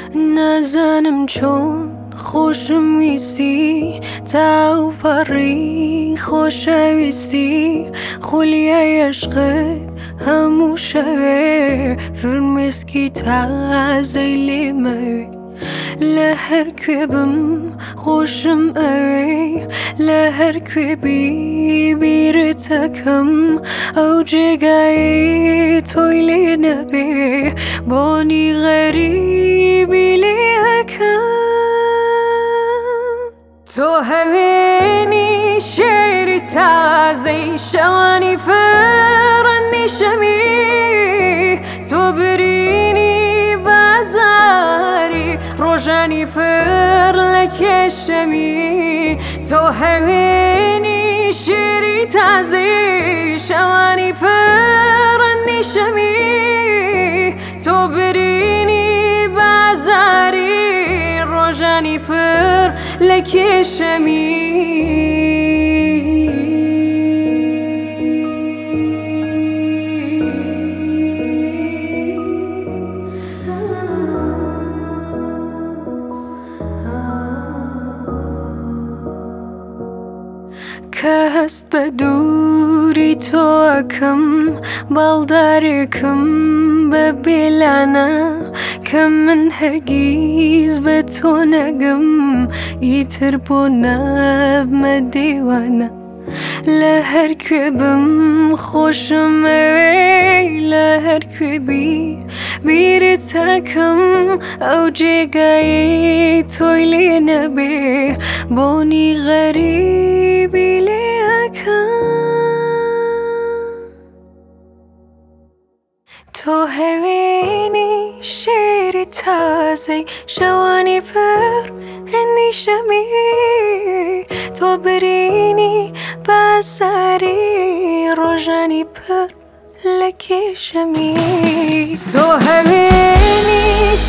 نزنم چون خوشم ویستی تا پری خوشویستی خولیه عشقت همو شوه فرمسکی تازیلی موی لهر کوبم خوشم اوی لهر کوبی بیر تکم او جگای تویلی نبی بانی غریبی لیکم تو هوینی شعری تازه شوانی فرندی شمی تو برینی بازاری روشنی فر لکشمی تو هوینی شعری تازه شوانی فرندی شمی تو برینی بازاری روشنی فر لکشمی کست بدوری تو اکم بالداری کم ببیلانه کم من هرگیز به تو نگم ایتر بو نب مدیوانه لهر کوبم خوشم اوی لهر کوبی بیر تکم او جگای تویلی نبی بانی غریبی لیکم تو هوینی شعری تازه شوانی پر اندیشمی تو برینی بازاری روشنی پر لکشمی تو هوینی